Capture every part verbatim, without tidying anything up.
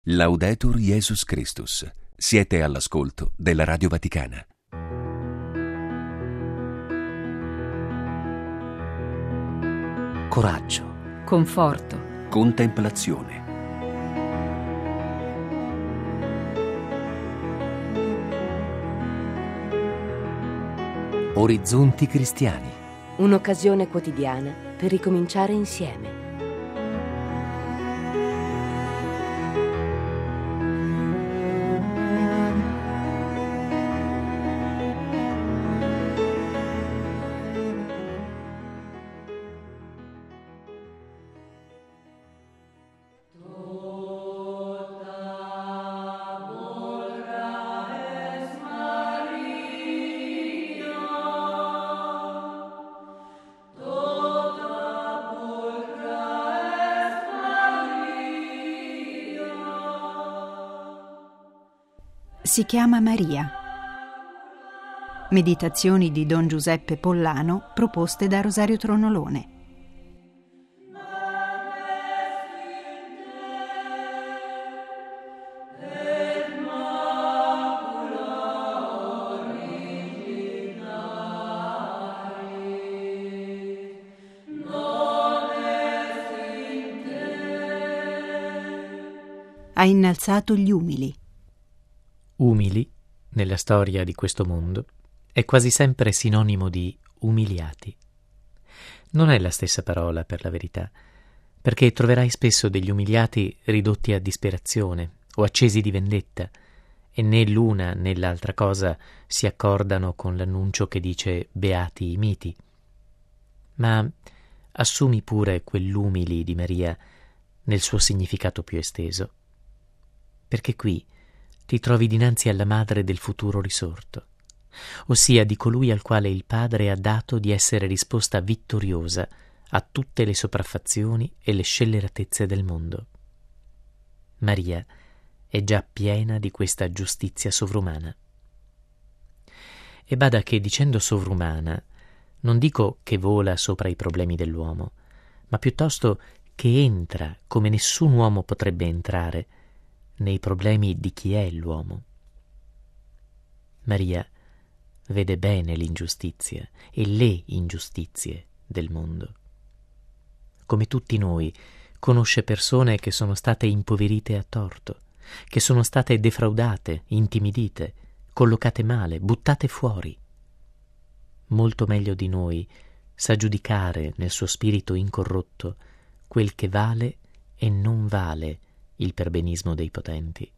Laudetur Jesus Christus. Siete all'ascolto della Radio Vaticana. Coraggio, conforto, Contemplazione. orizzonti cristiani. Un'occasione quotidiana per ricominciare insieme. Si chiama Maria. Meditazioni di Don Giuseppe Pollano proposte da Rosario Tronolone. Ha innalzato gli umili. Umili, nella storia di questo mondo, è quasi sempre sinonimo di umiliati. Non è la stessa parola, per la verità, perché troverai spesso degli umiliati ridotti a disperazione o accesi di vendetta, e né l'una né l'altra cosa si accordano con l'annuncio che dice «beati i miti». Ma assumi pure quell'umili di Maria nel suo significato più esteso, perché qui ti trovi dinanzi alla madre del futuro risorto, ossia di colui al quale il Padre ha dato di essere risposta vittoriosa a tutte le sopraffazioni e le scelleratezze del mondo. Maria è già piena di questa giustizia sovrumana. E bada che, dicendo sovrumana, non dico che vola sopra i problemi dell'uomo, ma piuttosto che entra come nessun uomo potrebbe entrare nei problemi di chi è l'uomo. Maria vede bene l'ingiustizia e le ingiustizie del mondo. Come tutti noi, conosce persone che sono state impoverite a torto, che sono state defraudate, intimidite, collocate male, buttate fuori. Molto meglio di noi sa giudicare nel suo spirito incorrotto quel che vale e non vale il perbenismo dei potenti.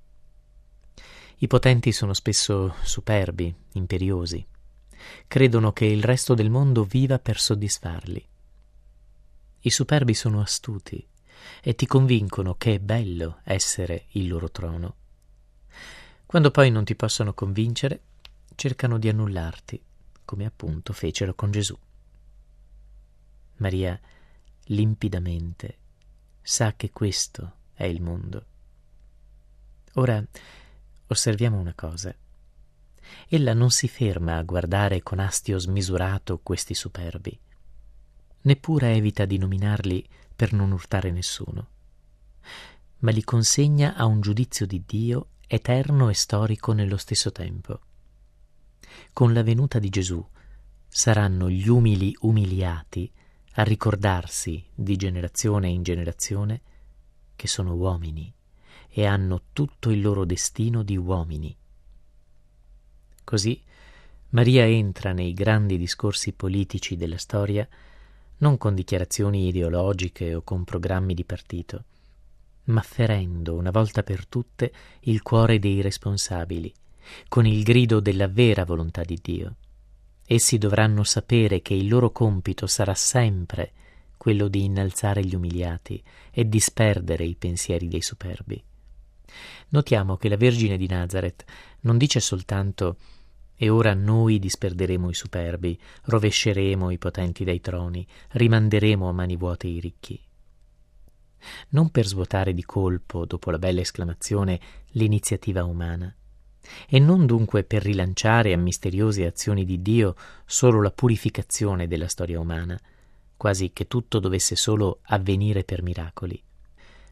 I potenti sono spesso superbi, imperiosi. Credono che il resto del mondo viva per soddisfarli. I superbi sono astuti e ti convincono che è bello essere il loro trono. Quando poi non ti possono convincere, cercano di annullarti, come appunto fecero con Gesù. Maria limpidamente sa che questo è il mondo. Ora osserviamo una cosa. Ella non si ferma a guardare con astio smisurato questi superbi, neppure evita di nominarli per non urtare nessuno, ma li consegna a un giudizio di Dio eterno e storico nello stesso tempo. Con la venuta di Gesù saranno gli umili umiliati a ricordarsi di generazione in generazione che sono uomini e hanno tutto il loro destino di uomini. Così Maria entra nei grandi discorsi politici della storia non con dichiarazioni ideologiche o con programmi di partito, ma ferendo una volta per tutte il cuore dei responsabili, con il grido della vera volontà di Dio. Essi dovranno sapere che il loro compito sarà sempre quello di innalzare gli umiliati e disperdere i pensieri dei superbi. Notiamo che la Vergine di Nazareth non dice soltanto «E ora noi disperderemo i superbi, rovesceremo i potenti dai troni, rimanderemo a mani vuote i ricchi». Non per svuotare di colpo, dopo la bella esclamazione, l'iniziativa umana, e non dunque per rilanciare a misteriose azioni di Dio solo la purificazione della storia umana, quasi che tutto dovesse solo avvenire per miracoli,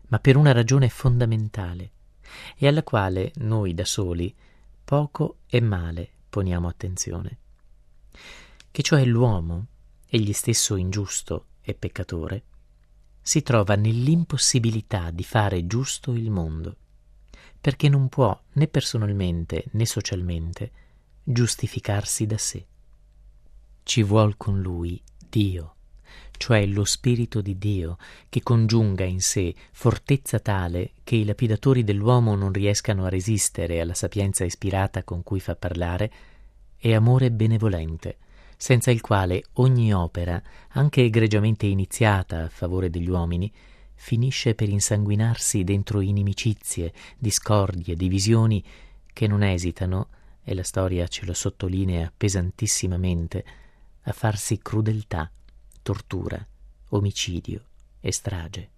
ma per una ragione fondamentale e alla quale noi da soli poco e male poniamo attenzione, che cioè l'uomo, egli stesso ingiusto e peccatore, si trova nell'impossibilità di fare giusto il mondo, perché non può né personalmente né socialmente giustificarsi da sé. Ci vuol con lui Dio, cioè lo Spirito di Dio, che congiunga in sé fortezza tale che i lapidatori dell'uomo non riescano a resistere alla sapienza ispirata con cui fa parlare, e amore benevolente, senza il quale ogni opera, anche egregiamente iniziata a favore degli uomini, finisce per insanguinarsi dentro inimicizie, discordie, divisioni che non esitano, e la storia ce lo sottolinea pesantissimamente, a farsi crudeltà, tortura, omicidio e strage.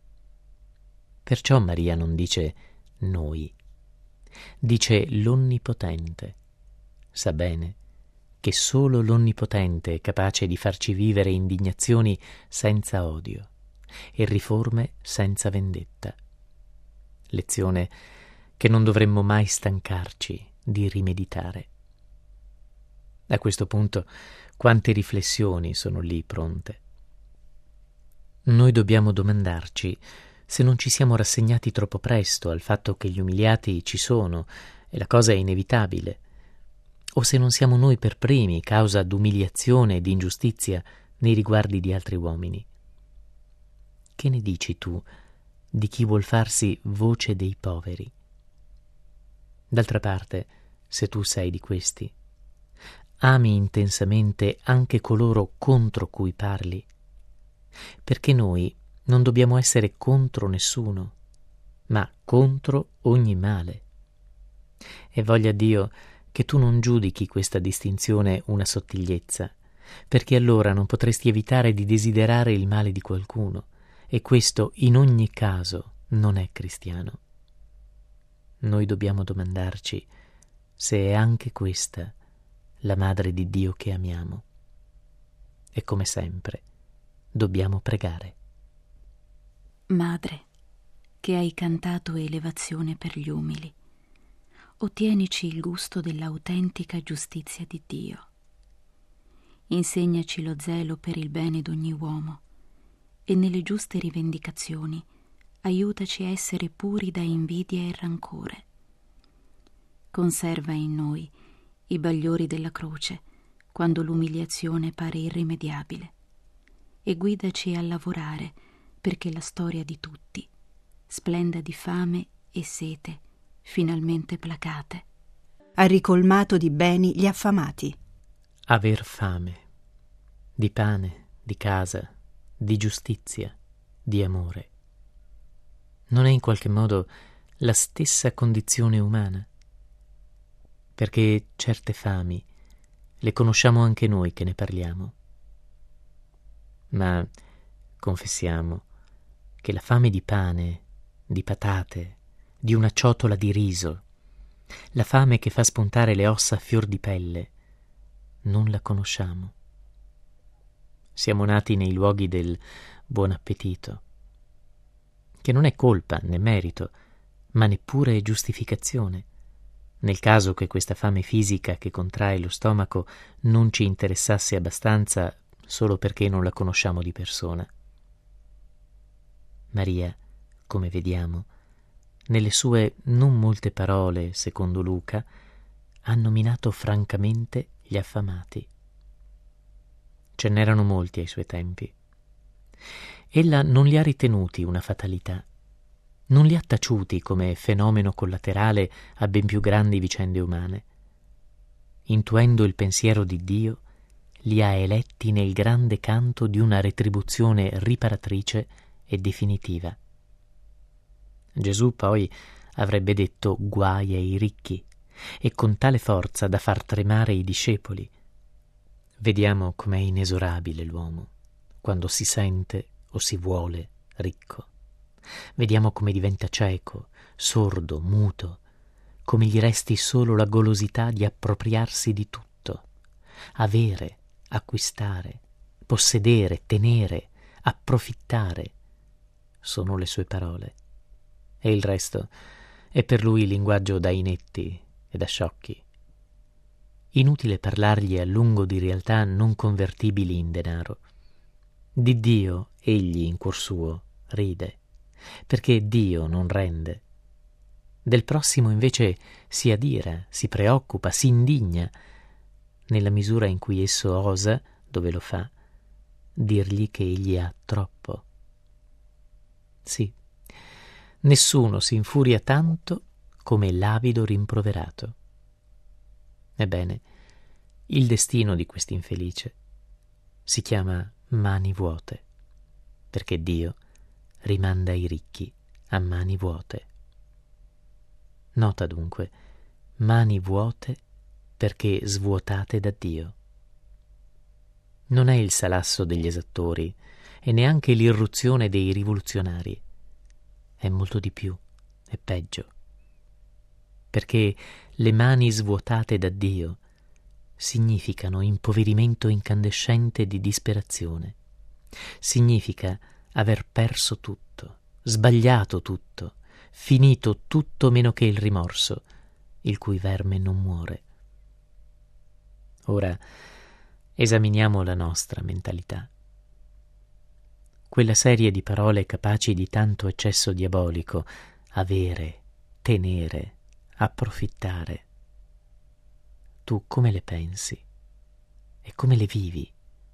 Perciò Maria non dice noi, dice l'Onnipotente. Sa bene che solo l'Onnipotente è capace di farci vivere indignazioni senza odio e riforme senza vendetta. Lezione che non dovremmo mai stancarci di rimeditare. A questo punto quante riflessioni sono lì pronte. Noi dobbiamo domandarci se non ci siamo rassegnati troppo presto al fatto che gli umiliati ci sono e la cosa è inevitabile, o se non siamo noi per primi causa d'umiliazione e di ingiustizia nei riguardi di altri uomini. Che ne dici tu di chi vuol farsi voce dei poveri? D'altra parte, se tu sei di questi, ami intensamente anche coloro contro cui parli, perché noi non dobbiamo essere contro nessuno, ma contro ogni male. E voglia Dio che tu non giudichi questa distinzione una sottigliezza, perché allora non potresti evitare di desiderare il male di qualcuno, e questo in ogni caso non è cristiano. Noi dobbiamo domandarci se è anche questa la Madre di Dio che amiamo. E come sempre dobbiamo pregare. Madre, che hai cantato elevazione per gli umili, ottienici il gusto dell'autentica giustizia di Dio. Insegnaci lo zelo per il bene d'ogni uomo e nelle giuste rivendicazioni aiutaci a essere puri da invidia e rancore. Conserva in noi i bagliori della croce quando l'umiliazione pare irrimediabile e guidaci a lavorare perché la storia di tutti splenda di fame e sete finalmente placate. Ha ricolmato di beni gli affamati. Aver fame, di pane, di casa, di giustizia, di amore, non è in qualche modo la stessa condizione umana? Perché certe fami le conosciamo anche noi che ne parliamo. Ma confessiamo che la fame di pane, di patate, di una ciotola di riso, la fame che fa spuntare le ossa a fior di pelle, non la conosciamo. Siamo nati nei luoghi del buon appetito, che non è colpa né merito, ma neppure giustificazione, nel caso che questa fame fisica che contrae lo stomaco non ci interessasse abbastanza solo perché non la conosciamo di persona. Maria, come vediamo, nelle sue non molte parole, secondo Luca, ha nominato francamente gli affamati. Ce n'erano molti ai suoi tempi. Ella non li ha ritenuti una fatalità, non li ha taciuti come fenomeno collaterale a ben più grandi vicende umane. Intuendo il pensiero di Dio, li ha eletti nel grande canto di una retribuzione riparatrice e definitiva. Gesù poi avrebbe detto guai ai ricchi, e con tale forza da far tremare i discepoli. Vediamo com'è inesorabile l'uomo quando si sente o si vuole ricco. Vediamo come diventa cieco, sordo, muto, come gli resti solo la golosità di appropriarsi di tutto, avere, acquistare, possedere, tenere, approfittare. Sono le sue parole. e il resto è per lui linguaggio da inetti e da sciocchi. Inutile parlargli a lungo di realtà non convertibili in denaro. Di Dio egli in cuor suo ride, perché Dio non rende. Del prossimo invece si adira, si preoccupa, si indigna, nella misura in cui esso osa, dove lo fa, dirgli che egli ha troppo. Sì, nessuno si infuria tanto come l'avido rimproverato. Ebbene, il destino di quest'infelice si chiama mani vuote, perché Dio rimanda i ricchi a mani vuote. Nota dunque, mani vuote perché svuotate da Dio. Non è il salasso degli esattori e neanche l'irruzione dei rivoluzionari. È molto di più, è peggio. Perché le mani svuotate da Dio significano impoverimento incandescente di disperazione. Significa aver perso tutto, sbagliato tutto, finito tutto meno che il rimorso, il cui verme non muore. Ora esaminiamo la nostra mentalità. Quella serie di parole capaci di tanto eccesso diabolico: avere, tenere, approfittare. Tu come le pensi e come le vivi?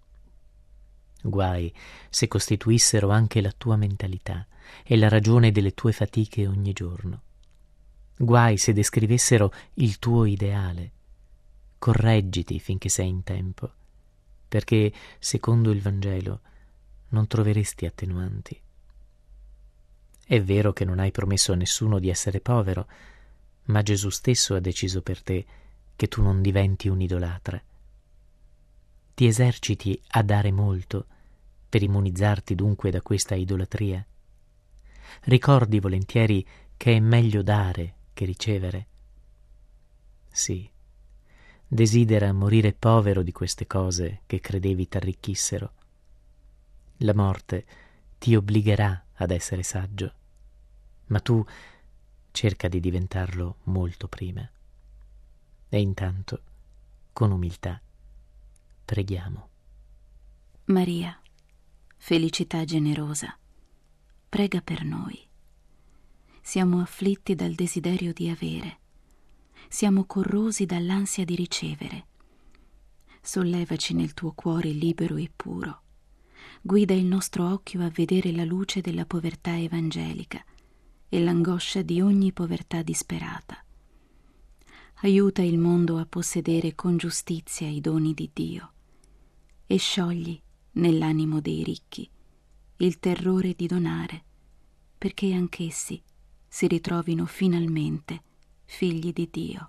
Guai se costituissero anche la tua mentalità e la ragione delle tue fatiche ogni giorno. Guai se descrivessero il tuo ideale. Correggiti finché sei in tempo, perché, secondo il Vangelo, non troveresti attenuanti. È vero che non hai promesso a nessuno di essere povero, ma Gesù stesso ha deciso per te che tu non diventi un idolatra. Ti eserciti a dare molto per immunizzarti dunque da questa idolatria. Ricordi volentieri che è meglio dare che ricevere. Sì, desidera morire povero di queste cose che credevi t'arricchissero. La morte ti obbligherà ad essere saggio, ma tu cerca di diventarlo molto prima. E intanto, con umiltà, preghiamo. Maria, felicità generosa, prega per noi. Siamo afflitti dal desiderio di avere, siamo corrosi dall'ansia di ricevere. Sollevaci nel tuo cuore libero e puro. Guida il nostro occhio a vedere la luce della povertà evangelica e l'angoscia di ogni povertà disperata. Aiuta il mondo a possedere con giustizia i doni di Dio e sciogli nell'animo dei ricchi il terrore di donare, perché anch'essi si ritrovino finalmente figli di Dio.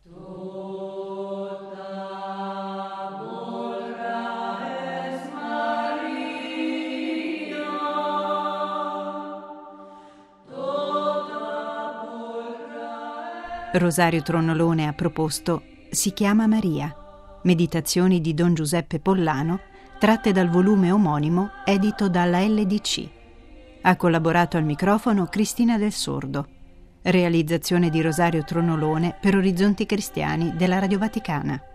Rosario Tronolone ha proposto Si chiama Maria, meditazioni di Don Giuseppe Pollano, tratte dal volume omonimo edito dalla L D C. Ha collaborato al microfono Cristina Del Sordo. Realizzazione di Rosario Tronolone per Orizzonti Cristiani della Radio Vaticana.